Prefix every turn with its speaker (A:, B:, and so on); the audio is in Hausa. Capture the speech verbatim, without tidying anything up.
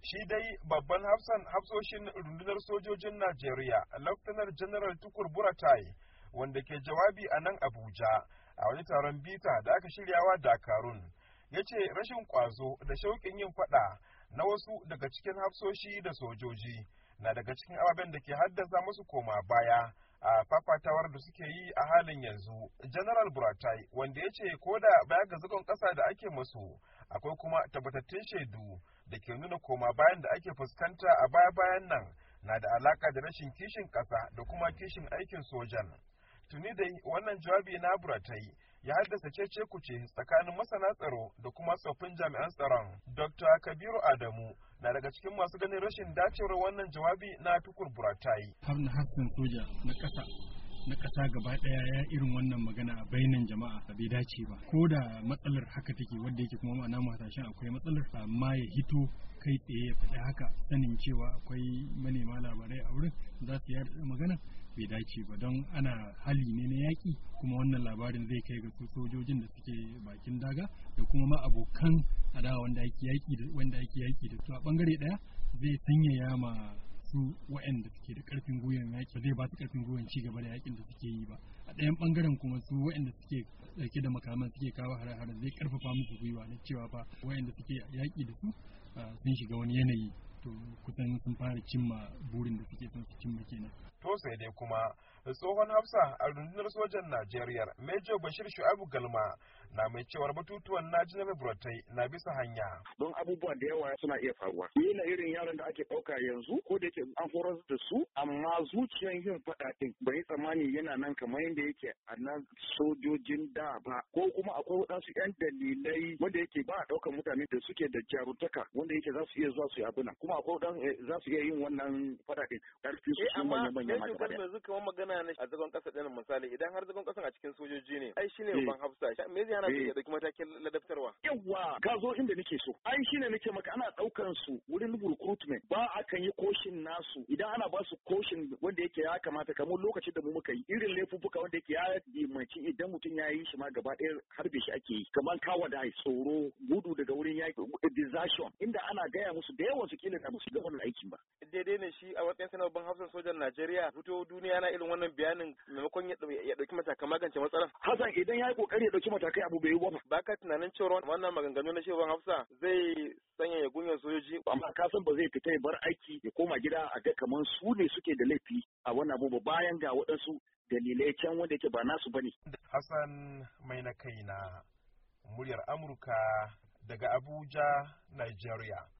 A: Shi dai babban hafsan hafsoshin rundunar sojojin Najeriya, Lieutenant General Tukur Buratai, wanda ke jawabi a nan Abuja a wani taron bita da aka shiryawa Dakarun, ya ce rashin ƙwazo da shauƙin yin faɗa na wasu daga cikin hafsoshi da sojoji na daga cikin ababen da ke haddasa musu koma baya a fafatawar da suke yi a halin yanzu. General Buratai, wanda ya ce ko da baya ga zagon ƙasa da ake musu, akwai kuma tabbatattun shaidu da ke nuna koma bayan da ake fuskanta a baya-bayan nan na da alaka da rashin kishin ƙasa da kuma kishin aikin sojan. Tuni dai wannan jawabi na Buratai ya haddasa cece kuce tsakanin masana tsaro da kuma tsoffin jami'an tsaron. Dokta Kabiru Adamu na daga cikin masu ganin rashin dacewar wannan jawabi na Tukur Buratai.
B: Hafna hafsan soja na ƙasa na ƙasa gaba ɗaya ya irin wannan magana a bainan jama'a bai dace ba. Ko da matsalar haka take wadda yake kuma ma'ana hasashen akwai matsalar, amma ya hito kai tsaye ya faɗi haka sanin cewa akwai manema labarai a wurin za su yaɗa magana bai dace ba, don ana hali ne na yaƙi, kuma wannan labarin zai kai ga su sojojin da suke bakin daga da kuma ma abokan adawa wanda ake yaƙi da wanda ake yaƙi da su a bangare ɗaya zai sanyaya ma su waɗanda suke da ƙarfin gwiwan yaƙi, zai ba su ƙarfin gwiwan ci gaba da yaƙin da suke yi ba. A ɗayan ɓangaren kuma su waɗanda suke ɗauke da makaman suke kawo hare-hare zai ƙarfafa musu gwiwa na cewa fa waɗanda suke yaƙi da su sun shiga wani yanayi, to kusan sun fara cimma burin da suke son su cimma kenan.
A: To sai dai kuma tsohon hafsa a rundunar sojan Najeriya Major Bashir Shu'abu Galma na mai cewar batutuwan na General Buratai na bisa hanya.
C: Don abubuwa da yawa suna iya faruwa. Yana irin yaran da ake ɗauka yanzu ko da yake an horar da su, amma zuciyan yin faɗa ɗin bai tsammani yana nan kamar yadda yake a nan sojojin da ba. Ko kuma akwai waɗansu 'yan dalilai wanda yake ba a ɗaukar mutane da suke da jarutaka wanda yake za su iya zuwa su yi abuna. Kuma akwai waɗansu za su iya yin wannan faɗa ɗin. Ƙarfi su su manya-manya ma gaba
D: yanzu kamar magana ne a zagon kasa ɗin misali, idan har zagon kasan a cikin sojoji ne ai shine babban hafsa, me zai hana su ya dauki matakin ladabtarwa?
C: Yawwa ka zo inda nake so, ai shine nake maka ana ɗaukan su wurin recruitment ba a kan yi koshin nasu, idan ana ba su koshin wanda yake ya kamata, kamar lokacin da mu muka yi irin laifuffuka wanda yake ya dimanci idan mutum ya yi shi ma gaba ɗaya harbe shi ake yi, kamar kawada, tsoro, gudu daga wurin yaki, desertion, inda ana gaya musu da yawan su kila da musu ga wannan aikin ba.
D: Daidai ne shi a matsayin sanar babban hafsan sojan Najeriya fito duniya na irin wannan bayanin maimakon ya dauki matakan magance matsalar.
C: Hassan idan ya yi kokari ya dauki matakai abu bai yi ba.
D: Ba ka tunanin cewa wannan maganganu na shewan hafsa zai sanya ya gunyar sojoji?
C: Amma ka san ba zai fita ya bar aiki ya koma gida a ga kamar su ne suke da laifi a wannan abu bayan ga waɗansu dalilai can wanda yake ba nasu bane.
A: Hassan mai na kaina, muryar Amurka daga Abuja, Nigeria.